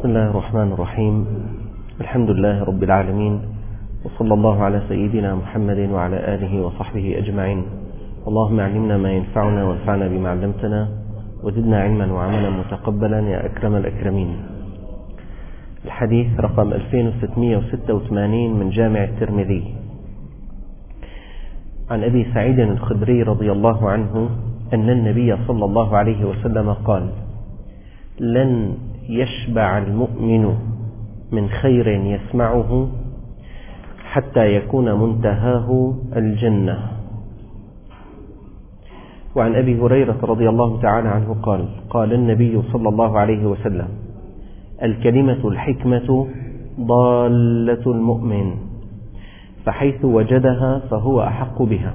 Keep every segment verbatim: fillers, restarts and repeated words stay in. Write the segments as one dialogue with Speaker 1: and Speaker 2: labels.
Speaker 1: بسم الله الرحمن الرحيم. الحمد لله رب العالمين، وصلى الله على سيدنا محمد وعلى آله وصحبه أجمعين. اللهم علمنا ما ينفعنا وانفعنا بما علمتنا وزدنا علما وعملا متقبلا يا أكرم الأكرمين. الحديث رقم ألفين وستمئة وستة وثمانين من جامع الترمذي، عن أبي سعيد الخدري رضي الله عنه أن النبي صلى الله عليه وسلم قال: لن يشبع المؤمن من خير يسمعه حتى يكون منتهاه الجنة. وعن أبي هريرة رضي الله تعالى عنه قال: قال النبي صلى الله عليه وسلم: الكلمة الحكمة ضالة المؤمن، فحيث وجدها فهو أحق بها.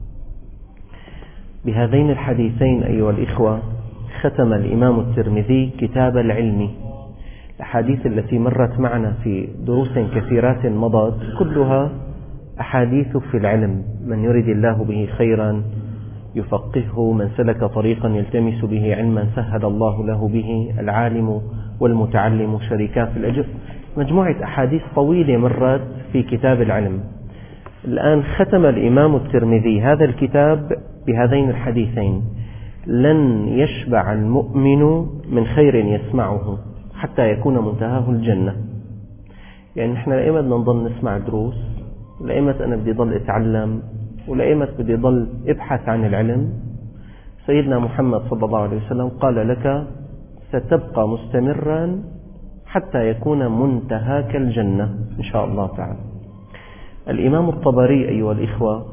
Speaker 1: بهذين الحديثين أيها الإخوة ختم الإمام الترمذي كتاب العلم. الأحاديث التي مرت معنا في دروس كثيرات مضت كلها أحاديث في العلم: من يرد الله به خيرا يفقهه، من سلك طريقا يلتمس به علما سهل الله له به، العالم والمتعلم شريكا في الأجر. مجموعة أحاديث طويلة مرت في كتاب العلم. الآن ختم الإمام الترمذي هذا الكتاب بهذين الحديثين: لن يشبع المؤمن من خير يسمعه حتى يكون منتهاه الجنة. يعني نحن لأيمت بدنا نضل نسمع دروس، لأيمت أنا بدي ضل أتعلم، ولأيمت بدي ضل أبحث عن العلم. سيدنا محمد صلى الله عليه وسلم قال لك: ستبقى مستمرا حتى يكون منتهاك الجنة إن شاء الله تعالى. الإمام الطبري أيها الإخوة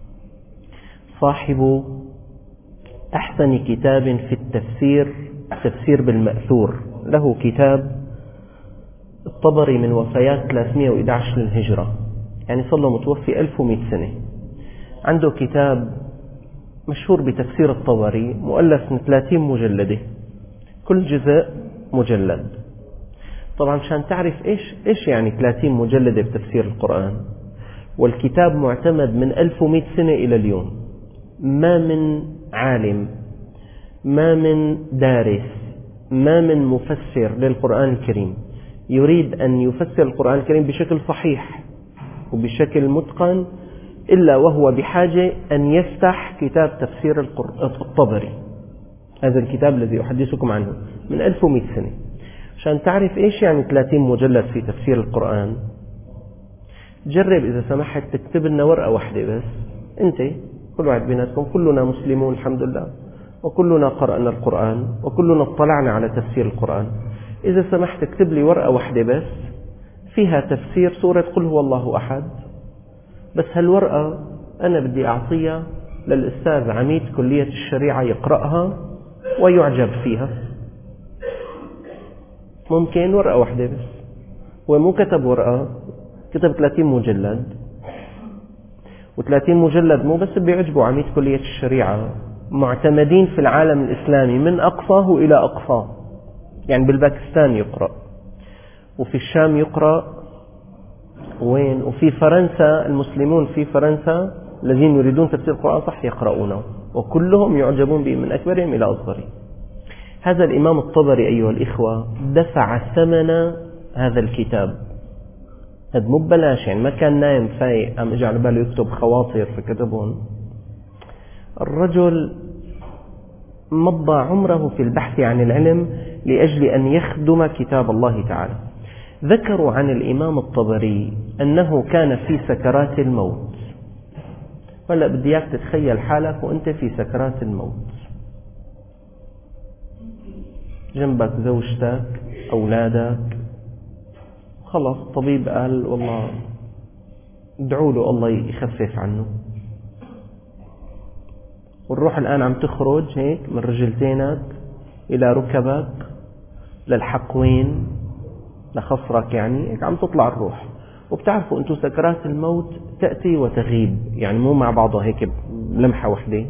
Speaker 1: صاحب أحسن كتاب في التفسير، تفسير بالمأثور. له كتاب الطبري من وفيات ثلاثمئة وأحد عشر للهجرة، يعني صار له متوفي ألف ومئة سنة. عنده كتاب مشهور بتفسير الطبري مؤلف من ثلاثين مجلدة، كل جزء مجلد. طبعا مشان تعرف إيش إيش يعني ثلاثين مجلدة بتفسير القرآن، والكتاب معتمد من ألف ومئة سنة إلى اليوم. ما من عالم، ما من دارس، ما من مفسر للقرآن الكريم يريد أن يفسر القرآن الكريم بشكل صحيح وبشكل متقن إلا وهو بحاجة أن يفتح كتاب تفسير الطبري. هذا الكتاب الذي أحدثكم عنه من ألف ومئة سنة. عشان تعرف إيش يعني ثلاثين مجلد في تفسير القرآن، جرب إذا سمحت تكتب لنا ورقة واحدة بس. أنت كل واحد بيناتكم، كلنا مسلمون الحمد لله، وكلنا قرأنا القرآن، وكلنا اطلعنا على تفسير القرآن. إذا سمحت اكتب لي ورقة واحدة بس فيها تفسير سورة قل هو الله أحد. بس هالورقة أنا بدي أعطيها للأستاذ عميد كلية الشريعة يقرأها ويعجب فيها. ممكن ورقة واحدة بس. هو مو كتب ورقة، كتب ثلاثين مجلد، وثلاثين مجلد مو بس بيعجبوا عميد كلية الشريعة، معتمدين في العالم الإسلامي من أقصاه إلى أقصاه. يعني بالباكستان يقرأ، وفي الشام يقرأ، وين، وفي فرنسا المسلمون في فرنسا الذين يريدون تفسير القرآن صح يقرؤونه، وكلهم يعجبون به من أكبرهم إلى أصغرهم. هذا الإمام الطبري أيها الإخوة دفع ثمن هذا الكتاب. هذا مو ببلاش، يعني ما كان نايم فايق أم اجى على باله يكتب خواطر فكتبهم. الرجل مضى عمره في البحث عن العلم لأجل أن يخدم كتاب الله تعالى. ذكروا عن الإمام الطبري أنه كان في سكرات الموت. ولا بدي اياك تتخيل حالك وأنت في سكرات الموت، جنبك زوجتك، أولادك، خلص طبيب قال والله ادعوا له الله يخفف عنه، والروح الآن عم تخرج هيك من رجلتينك إلى ركبك للحقوين لخصرك، يعني هيك عم تطلع الروح. وبتعرفوا أنتم سكرات الموت تأتي وتغيب، يعني مو مع بعضها هيك بلمحة واحدة.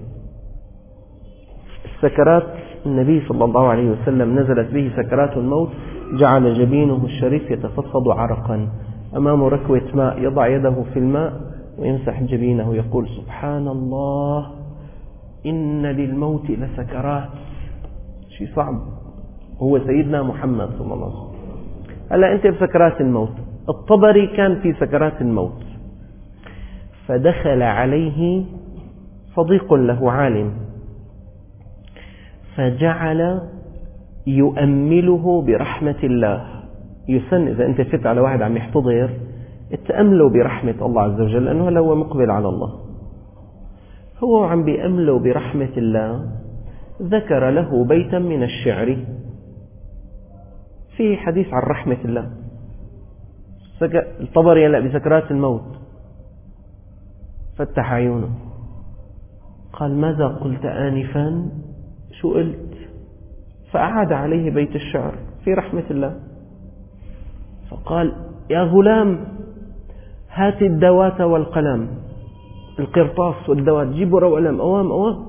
Speaker 1: السكرات النبي صلى الله عليه وسلم نزلت به سكرات الموت، جعل جبينه الشريف يتفضل عرقا، أمامه ركوة ماء، يضع يده في الماء ويمسح جبينه يقول: سبحان الله إن للموت لسكرات. شيء صعب. هو سيدنا محمد صلى الله عليه وسلم هلا أنت بسكرات الموت. الطبري كان في سكرات الموت، فدخل عليه صديق له عالم فجعل يؤمله برحمة الله. يسن إذا أنت فت على واحد عم يحتضر تأمله برحمة الله عز وجل، لأنه هلا هو مقبل على الله، هو عم بيأمله برحمة الله. ذكر له بيتا من الشعر فيه حديث عن رحمة الله. الطبري هلا بسكرات الموت فتح عيونه قال: ماذا قلت آنفا؟ شو قلت؟ فأعاد عليه بيت الشعر في رحمة الله، فقال: يا غلام هات الدوات والقلم، القرطاس والدوات، جيبوا ورقة وقلم، أوام أوام.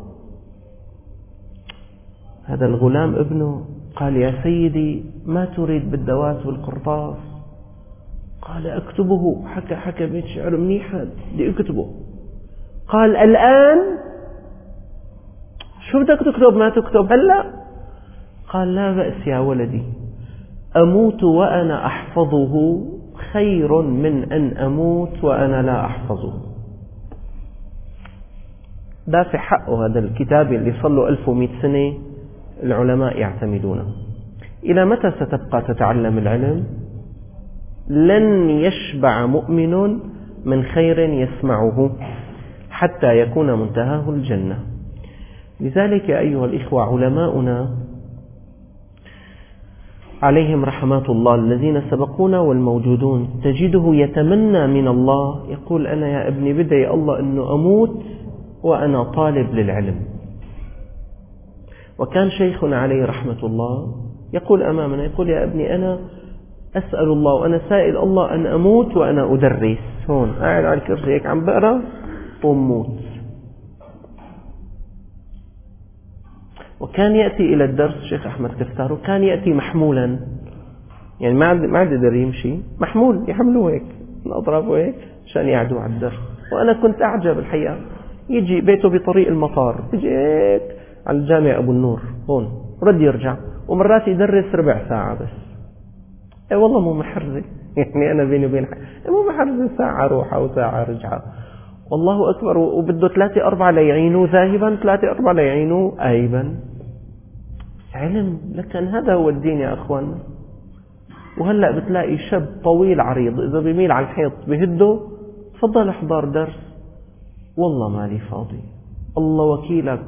Speaker 1: هذا الغلام ابنه قال: يا سيدي ما تريد بالدوات والقرطاس؟ قال: أكتبه. حكى حكى بيت شعر منيحة، بدي أكتبه. قال: الآن؟ شو بدك تكتب ما تكتب هلأ؟ قال: لا بأس يا ولدي، أموت وأنا أحفظه خير من أن أموت وأنا لا أحفظه. دافع حقه هذا الكتاب اللي صار له ألف ومئة سنة العلماء يعتمدونه. إلى متى ستبقى تتعلم العلم؟ لن يشبع مؤمن من خير يسمعه حتى يكون منتهاه الجنة. لذلك أيها الإخوة، علماؤنا عليهم رحمات الله الذين سبقونا والموجودون تجده يتمنى من الله، يقول: أنا يا ابني بدي يا الله أنه أموت وأنا طالب للعلم. وكان شيخنا عليه رحمة الله يقول أمامنا، يقول: يا ابني أنا أسأل الله وأنا سائل الله أن أموت وأنا أدرس. هون قاعد على الكرسي هيك عم بقرأ وموت. وكان يأتي إلى الدرس الشيخ أحمد كفتار، وكان يأتي محمولا، يعني ما عاد ما عاد يقدر يمشي، محمول يحملوه هيك من أطرافه هيك عشان يعدوا على الدرس. وأنا كنت أعجب الحقيقة، يجي بيته بطريق المطار، يجي هيك على الجامع أبو النور هون ورد يرجع، ومرات يدرس ربع ساعة بس. اي والله مو محرزة، يعني أنا بيني وبين حالي مو محرزة، ساعة روحة وساعة رجعة، والله أكبر. وبده ثلاثة أربعة ليعينوا ذاهبا، ثلاثة أربعة ليعينوا آيبا. علم، لكن هذا هو الدين يا أخوان. وهلأ بتلاقي شاب طويل عريض إذا بيميل على الحيط بهده، تفضل احضر درس، والله مالي فاضي، الله وكيلك،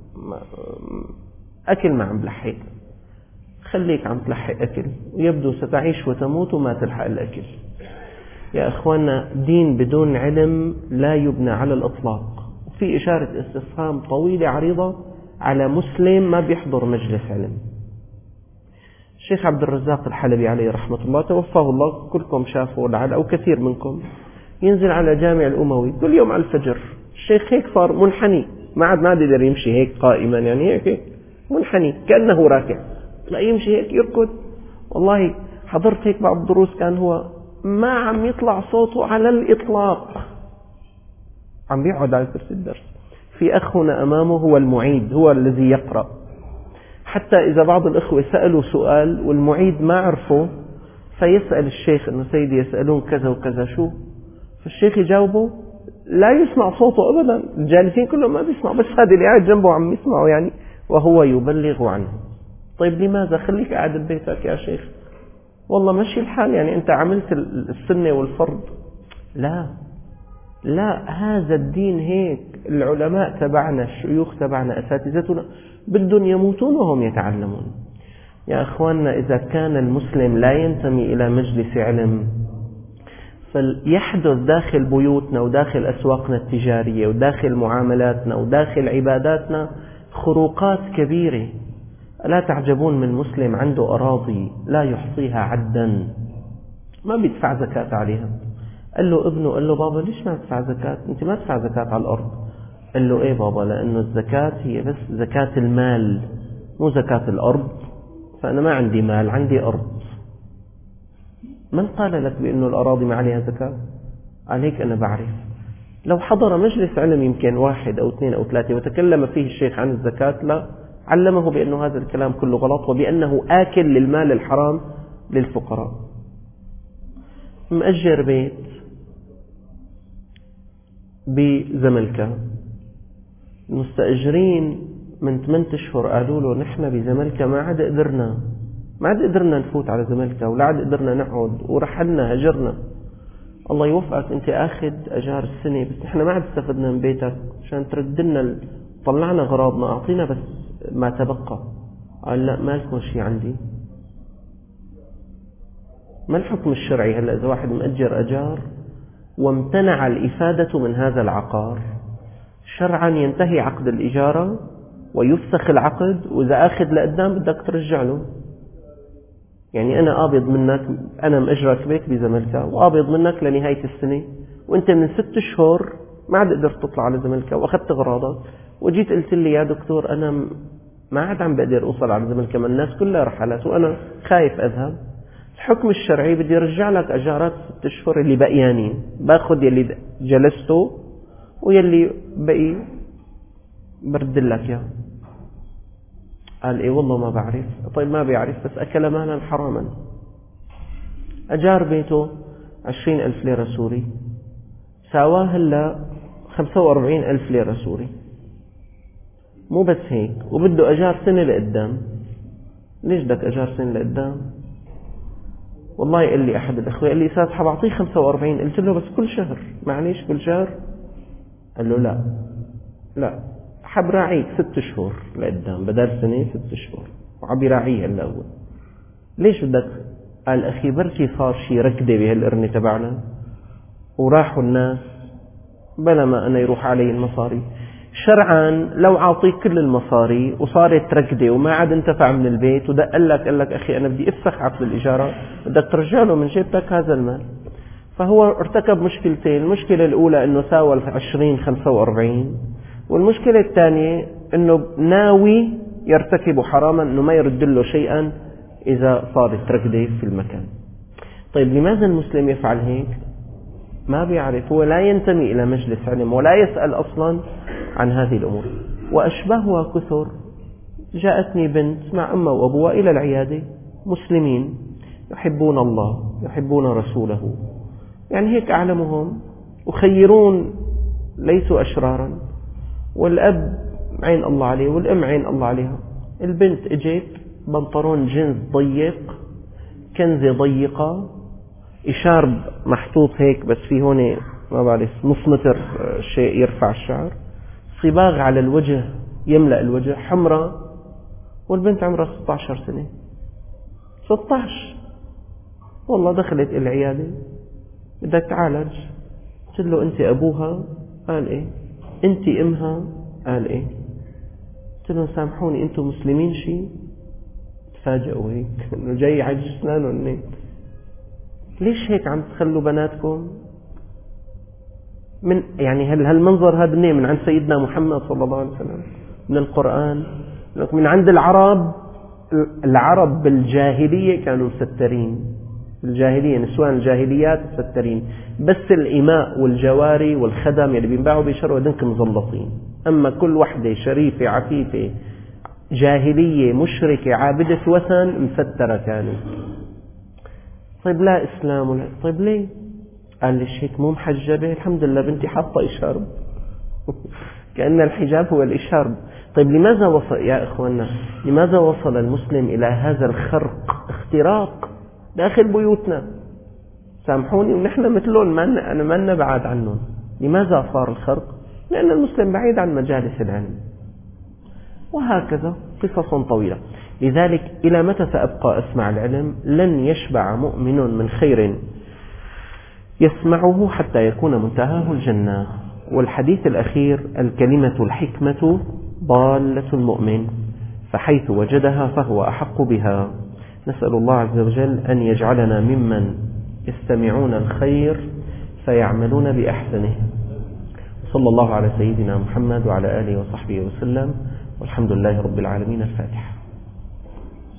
Speaker 1: أكل ما عم بلحق، خليك عم تلحق أكل، ويبدو ستعيش وتموت وما تلحق الأكل. يا أخوانا، دين بدون علم لا يبنى على الإطلاق. في إشارة استفهام طويلة عريضة على مسلم ما بيحضر مجلس علم. الشيخ عبد الرزاق الحلبي عليه رحمة الله توفاه الله، كلكم شافوا لعل أو كثير منكم، ينزل على جامع الأموي كل يوم على الفجر. الشيخ هيك صار منحني، ما عاد ما يقدر يمشي هيك قائما، يعني هيك, هيك منحني كأنه راكع، لا يمشي هيك يركض. والله حضرت هيك بعض الدروس كان هو ما عم يطلع صوته على الإطلاق، عم بيقعد على كرسي الدرس. في أخ هنا أمامه هو المعيد، هو الذي يقرأ، حتى إذا بعض الإخوة سألوا سؤال والمعيد ما عرفه فيسأل الشيخ إنه سيدي يسألون كذا وكذا شو، فالشيخ يجاوبه، لا يسمع صوته أبدا، الجالسين كلهم ما بيسمع، بس هذا اللي قاعد جنبه عم يسمعه يعني، وهو يبلغ عنه. طيب لماذا؟ خليك قاعد ببيتك يا شيخ، والله مشي الحال، يعني أنت عملت السنة والفرض. لا لا، هذا الدين هيك. العلماء تبعنا، الشيوخ تبعنا، أساتذتنا بدهم يموتون وهم يتعلمون. يا أخواننا، إذا كان المسلم لا ينتمي إلى مجلس علم، فليحدث داخل بيوتنا وداخل أسواقنا التجارية وداخل معاملاتنا وداخل عباداتنا خروقات كبيرة. لا تعجبون من مسلم عنده أراضي لا يحصيها عدا، ما بيدفع زكاة عليها. قال له ابنه، قال له بابا ليش ما تدفع زكاة؟ أنت ما تدفع زكاة على الأرض. قال له إيه بابا، لأنه الزكاة هي بس زكاة المال مو زكاة الأرض، فأنا ما عندي مال، عندي أرض. من قال لك بأنه الأراضي ما عليها زكاة؟ عليك أنا بعرف. لو حضر مجلس علم يمكن واحد أو اثنين أو ثلاثة وتكلم فيه الشيخ عن الزكاة، لا، علمه بأنه هذا الكلام كله غلط، وبأنه آكل للمال الحرام للفقراء. مأجر بيت بزملكة، المستأجرين من ثمانية أشهر قالوا له نحن بزملكة ما عاد قدرنا ما عاد قدرنا نفوت على زملكة ولا عاد قدرنا نقعد ورحلنا هجرنا. الله يوفقك، أنت أخذ أجار السنة بس نحن ما عاد استفدنا من بيتك عشان ترد لنا، طلعنا غراضنا، أعطينا بس ما تبقى. قال لا، ما لكم شيء عندي. ما الحكم الشرعي هلا إذا واحد مأجر أجار وامتنع الإفادة من هذا العقار؟ شرعا ينتهي عقد الإجارة ويفسخ العقد، وإذا أخذ لقدام بدك ترجع له. يعني أنا قابض منك، أنا مأجرك بيت بزملكة وقابض منك لنهاية السنة، وأنت من ست شهور ما عاد قدرت تطلع على زملكة وأخذت غراضك، وجيت قلت لي يا دكتور أنا ما عاد عم بقدر أوصل على زملكة، من الناس كلها رحلت وأنا خايف أذهب. الحكم الشرعي بدي أرجع لك أجارات ست شهور اللي بقيانين، باخذ يلي جلسته ويلي بقي برد لك يا. قال إيه والله ما بعرف. طيب ما بيعرف بس أكل مالا حراما. أجار بيته عشرين ألف ليرة سوري، ساواه هلا خمسة وأربعين ألف ليرة سوري. مو بس هيك، وبده أجار سنة لقدام. ليش بدك أجار سنة لقدام؟ والله قال لي أحد الأخوة قال لي أستاذ حبعطيه خمسة وأربعين. قلت له بس كل شهر. معليش كل شهر؟ قال له لا لا، حب راعيك ست شهور لقدام بدل سنة، ست شهور وعم يراعيه هلا هو. ليش بدك؟ قال أخي بركي صار شي ركدة بهالقرنة تبعنا وراحوا الناس بلا ما أنا يروح علي المصاري. شرعا لو عاطيك كل المصاري وصارت ركدة وما عاد انتفع من البيت ودق لك قال لك أخي أنا بدي أفسخ عقد الإجارة، بدك ترجع له من جيبتك هذا المال. فهو ارتكب مشكلتين، المشكلة الأولى أنه ساوى عشرين خمسة وأربعين، والمشكلة الثانية أنه ناوي يرتكب حراما، أنه ما يرد له شيئا إذا صارت ركدة في المكان. طيب لماذا المسلم يفعل هيك؟ ما بيعرف، هو لا ينتمي إلى مجلس علم ولا يسأل أصلا عن هذه الأمور. وأشباهها كثر. جاءتني بنت مع أمها وأبوها إلى العيادة، مسلمين يحبون الله يحبون رسوله، يعني هيك أعلمهم، وخيرون ليسوا أشرارا، والأب عين الله عليه والأم عين الله عليها. البنت اجت بنطلون جينز ضيق، كنزة ضيقة، إشارب محطوط هيك بس في هون ما بعرف نص متر شيء يرفع الشعر، صباغ على الوجه يملأ الوجه، حمراء، والبنت عمرها ستة عشر سنة. ستة عشر والله دخلت العيادة بدك تعالج. قلت له أنت أبوها؟ قال إيه. أنت أمها؟ قال إيه. قلت له سامحوني أنتم مسلمين شيء؟ تفاجئوا هيك إنه جاي عجز أسنانه النت. ليش هيك عم تخلوا بناتكم؟ من يعني هل هالمنظر هذا منين؟ من عند سيدنا محمد صلى الله عليه وسلم، من القرآن، من عند العرب. العرب بالجاهلية كانوا مسترين، الجاهلية نسوان الجاهليات مسترين، بس الإماء والجواري والخدم اللي بينباعوا بيشروا دنك مزلطين. أما كل وحدة شريفة عفيفة جاهلية مشركة عابدة وثن مسترة كانوا. طيب لا إسلام ولا. طيب ليه؟ قال لي هيك مو محجبة؟ الحمد لله بنتي حاطة إشارب. كأن الحجاب هو الإشارب. طيب لماذا وصل يا إخواننا، لماذا وصل المسلم إلى هذا الخرق اختراق داخل بيوتنا؟ سامحوني ونحن مثلهم، ما أنا ما نبعد عنهم. لماذا صار الخرق؟ لأن المسلم بعيد عن مجالس العلم. وهكذا قصص طويلة. لذلك إلى متى سأبقى أسمع العلم؟ لن يشبع مؤمن من خير يسمعه حتى يكون منتهاه الجنة. والحديث الأخير: الكلمة الحكمة ضالة المؤمن، فحيث وجدها فهو أحق بها. نسأل الله عز وجل أن يجعلنا ممن يستمعون الخير فيعملون بأحسنه. صلى الله على سيدنا محمد وعلى آله وصحبه وسلم، والحمد لله رب العالمين. الفاتحة.